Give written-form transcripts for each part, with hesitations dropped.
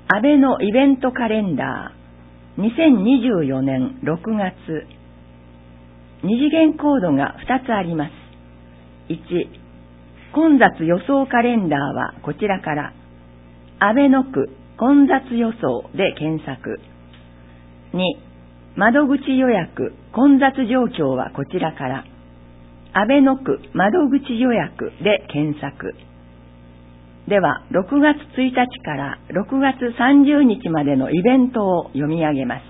安倍のイベントカレンダー2024年6月。二次元コードが2つあります。1、混雑予想カレンダーはこちらから、安倍の区混雑予想で検索。2、窓口予約混雑状況はこちらから、安倍の区窓口予約で検索。では、6月1日から6月30日までのイベントを読み上げます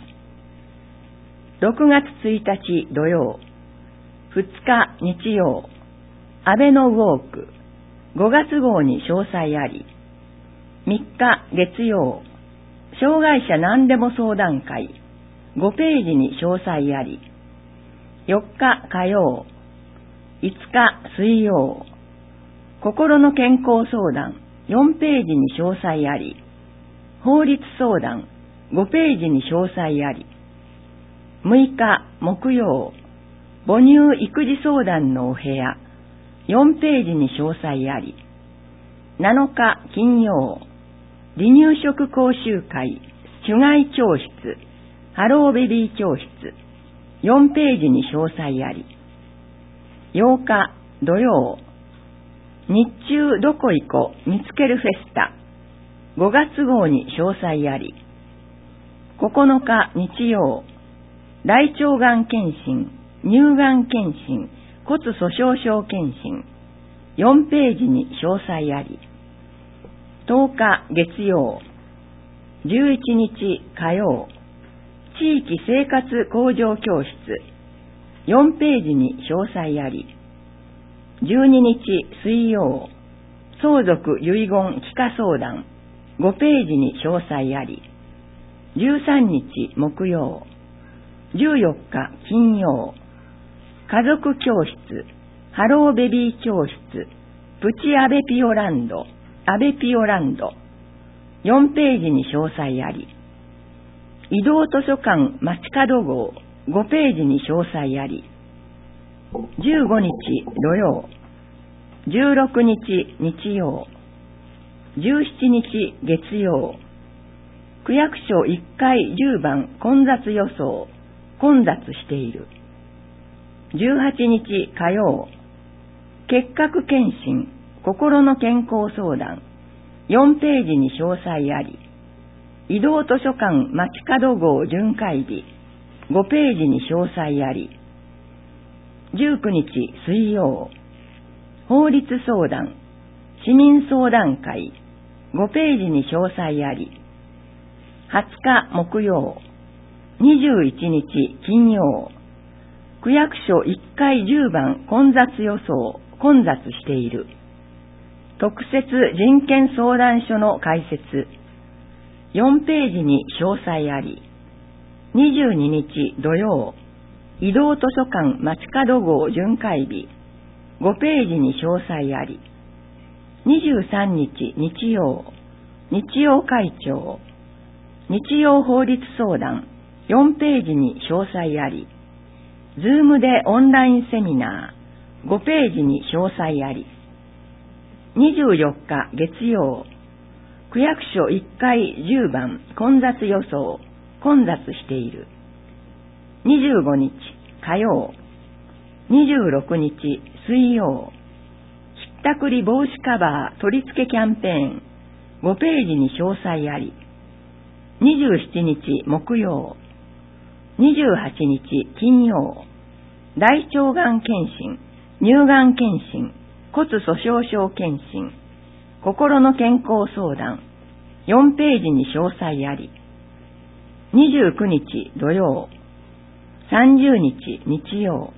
。6月1日土曜、2日日曜、安倍のウォーク、5月号に詳細あり。3日月曜、障害者何でも相談会、5ページに詳細あり。4日火曜、5日水曜、心の健康相談、4ページに詳細あり。法律相談、5ページに詳細あり。6日木曜、母乳育児相談のお部屋、4ページに詳細あり。7日金曜、離乳食講習会、主外教室、ハローベビー教室、4ページに詳細あり。8日土曜、日中どこ行こ見つけるフェスタ、5月号に詳細あり。9日日曜、大腸がん検診、乳がん検診、骨粗鬆症検診、4ページに詳細あり。10日月曜、11日火曜、地域生活向上教室、4ページに詳細あり。12日水曜、相続遺言帰化相談、5ページに詳細あり。13日木曜、14日金曜、家族教室、ハローベビー教室、プチアベピオランド、アベピオランド、4ページに詳細あり。移動図書館街角号、5ページに詳細あり。15日土曜、16日日曜、17日月曜、区役所1階10番混雑予想、混雑している。18日火曜、結核検診、心の健康相談、4ページに詳細あり。移動図書館街角号巡回日、5ページに詳細あり。19日水曜、法律相談、市民相談会、5ページに詳細あり。20日木曜、21日金曜、区役所1階10番混雑予想、混雑している。特設人権相談所の開設、4ページに詳細あり。22日土曜、移動図書館街角号巡回日、5ページに詳細あり。23日日曜、日曜会長、日曜法律相談、4ページに詳細あり。ズームでオンラインセミナー、5ページに詳細あり。24日月曜、区役所1階10番混雑予想、混雑している。25日火曜、26日水曜、ひったくり防止カバー取り付けキャンペーン、5ページに詳細あり。27日木曜、28日金曜、大腸がん検診、乳がん検診、骨粗鬆症検診、心の健康相談、4ページに詳細あり。29日土曜、30日日曜、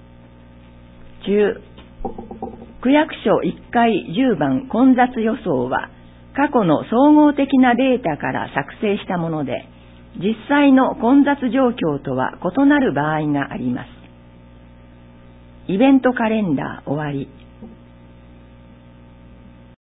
区役所1階10番混雑予想は過去の総合的なデータから作成したもので、実際の混雑状況とは異なる場合があります。イベントカレンダー終わり。